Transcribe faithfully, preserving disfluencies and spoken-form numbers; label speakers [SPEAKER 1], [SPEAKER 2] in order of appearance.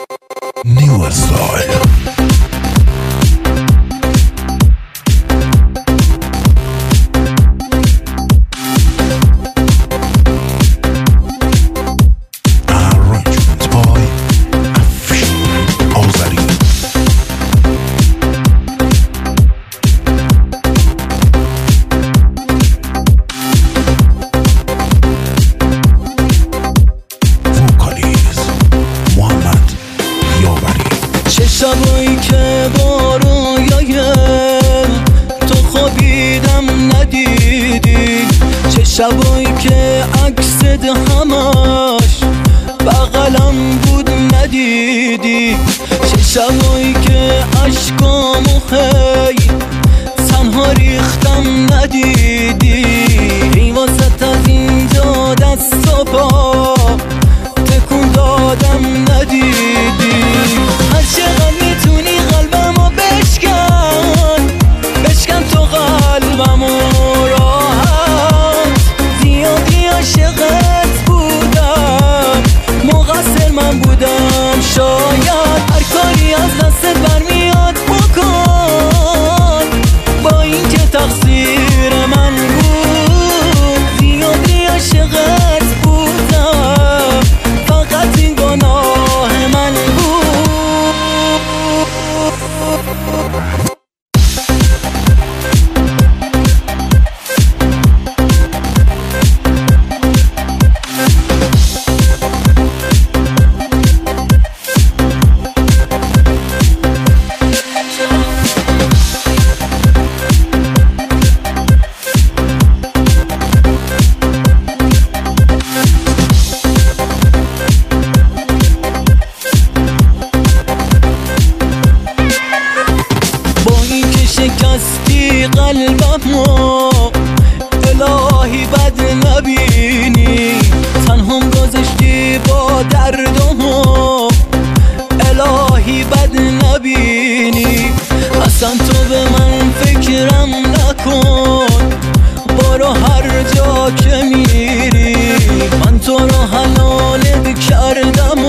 [SPEAKER 1] New style.
[SPEAKER 2] شبایی که با رویایم تو خوابیدم ندیدی، چه شبایی که عکست همش بغلم بود ندیدی، چه شبایی که عشقامو هی تنها ریختم ندیدی، ای واسط از اینجا دست و پا تکون دادم ندیدی. هر چقدر میتونی قلبمو بشکن بشکن تو قلبمو راحت، زیادی عاشقت بودم مقصر من بودم شاید، هر کاری از دستت برمیاد بکن با این که تقصیر من بود، زیادی عاشقت بودم فقط این گناه من بود. شکستی قلبمو الهی بد نبینی، تنهم گذاشتی با دردمو الهی بد نبینی، اصلا تو به من فکرم نکن برو هر جا که میری، من تو رو حلالت کردم